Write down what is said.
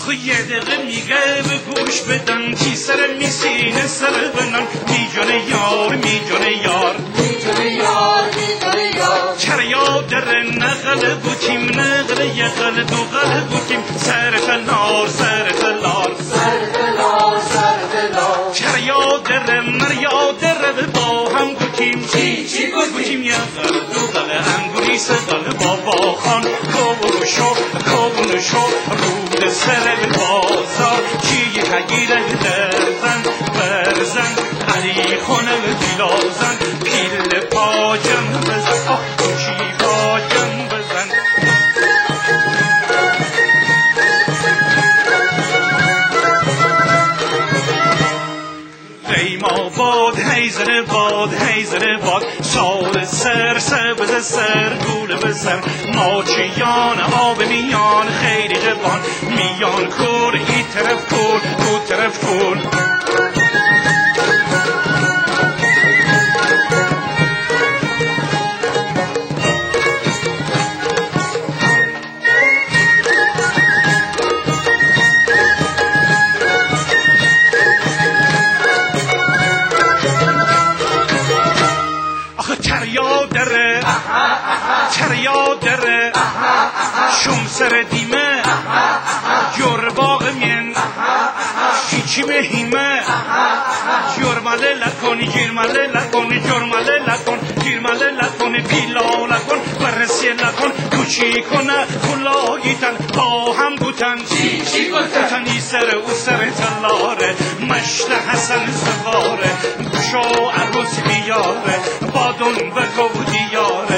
آخه یه دقیقه میگه به گوش بدن کی سر میسینه سر بنن میجونه یار میجونه یار میجونه یار میجونه یار چرا یادر نقل بودیم نقل یقل دو قل بودیم سر خلار سر خلار سر خلار سر خلار چرا یادر مر یادر با هم بودیم چی بودیم یقل دو قل انگوری سقل بابا خان کابون شو رود سر بازار چی تگیره درزن برزن علی خونه دیلازن پیل پاجم بزن آه چی پاجم بزن قیما باد هیزر باد سال سر سبز سر گول بسر ماچیان آب میان خیلی جوان میان کور ای طرف کور او طرف کور تریا دره شم سر دیمه جور باغ من شیچی مهیمه جرماله لکن جرماله لکن جرماله لکن جرماله لکن پیلا لکن برسی لکن کوچی کنه کلاهیتن با هم بودن چی گفتن ای سر او سر تلاره مشت حسن سواره گوشو عروس بیاره بادون و گودیاره